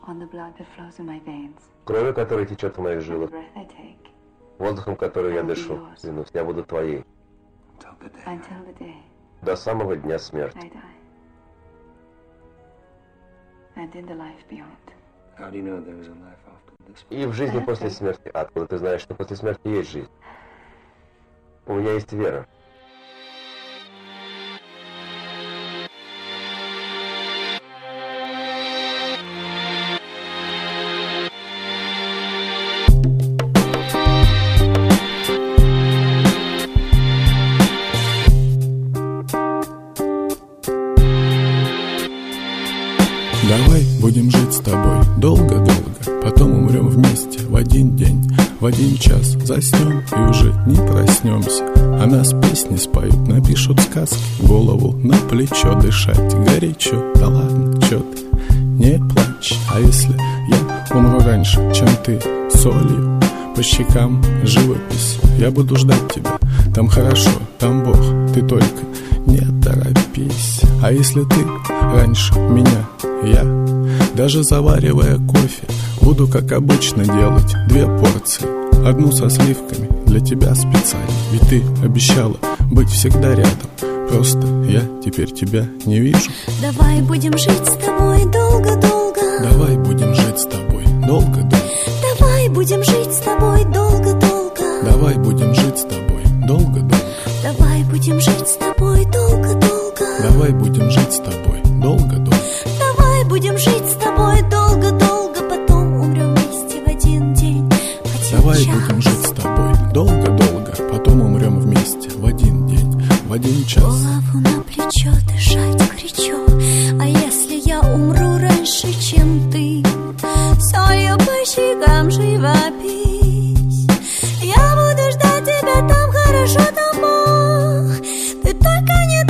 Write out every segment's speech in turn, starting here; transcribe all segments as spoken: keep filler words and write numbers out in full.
кровью, которая течет в моих жилах, воздухом, который я дышу, клянусь, я буду твоей. До самого дня смерти. И в жизни после смерти. Откуда ты знаешь, что после смерти есть жизнь? У меня есть вера. Давай будем жить с тобой долго-долго, потом умрем вместе в один день, в один час заснем и уже не проснемся. А нас песни споют, напишут сказки, голову на плечо дышать горячо. Да ладно, чё ты, не плачь. А если я умру раньше, чем ты, солью по щекам живопись, я буду ждать тебя, там хорошо, там Бог, ты только не торопись. А если ты раньше меня, я, даже заваривая кофе, буду, как обычно, делать две порции, одну со сливками для тебя специально. Ведь ты обещала быть всегда рядом, просто я теперь тебя не вижу. Давай будем жить с тобой долго-долго. Давай будем жить с тобой долго-долго. Давай будем жить с тобой долго-долго. Давай будем жить с тобой долго-долго. Давай будем жить с тобой долго-долго. Давай будем жить с тобой долго-долго. Давай будем жить с тобой долго-долго, потом умрем вместе в один день, в один Давай час. будем жить с тобой долго-долго, потом умрем вместе в один день, в один час. Голову на плечо дышать горячо. А если я умру раньше, чем ты, солью по щекам живопись, я буду ждать тебя, там хорошо, там Бог, ты только не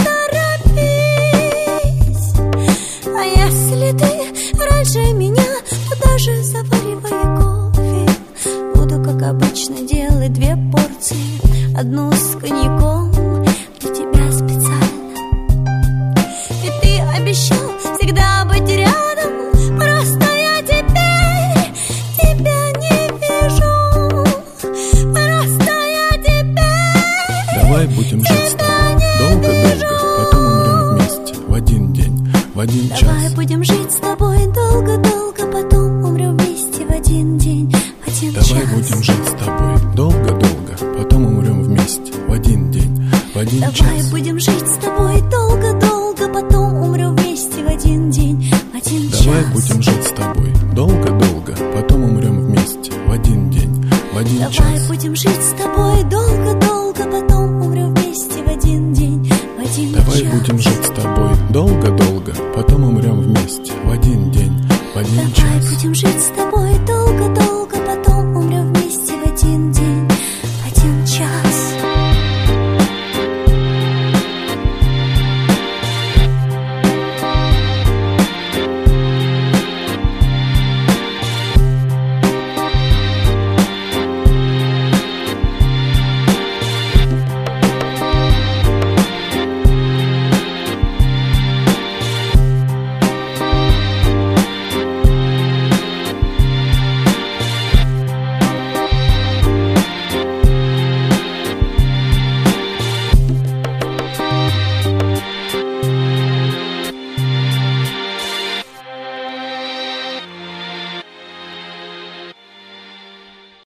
торопись. А если ты раньше меня, то даже заваривая кофе, буду, как обычно, делать две порции, одну с коньяком для тебя специально. Ведь ты обещал всегда быть рядом, просто я теперь тебя не вижу. Просто я теперь Давай будем жить с тобой долго-долго, потом умрем вместе в один день, в один час. Давай будем жить с тобой долго-долго, потом умрем вместе в один день, в один час. Давай будем жить с тобой долго-долго, потом умрем вместе в один день, в один час. Давай будем жить с тобой долго-долго, потом умрем вместе в один день, в один час. Давай будем жить с тобой долго-долго, потом умрем вместе в один день, в один час. Давай будем жить с тобой долго-долго, потом умрем вместе в один день, в один час. Давай будем жить с тобой долго-долго, потом умрем вместе в один день, в один час. Давай будем жить с тобой долго-долго.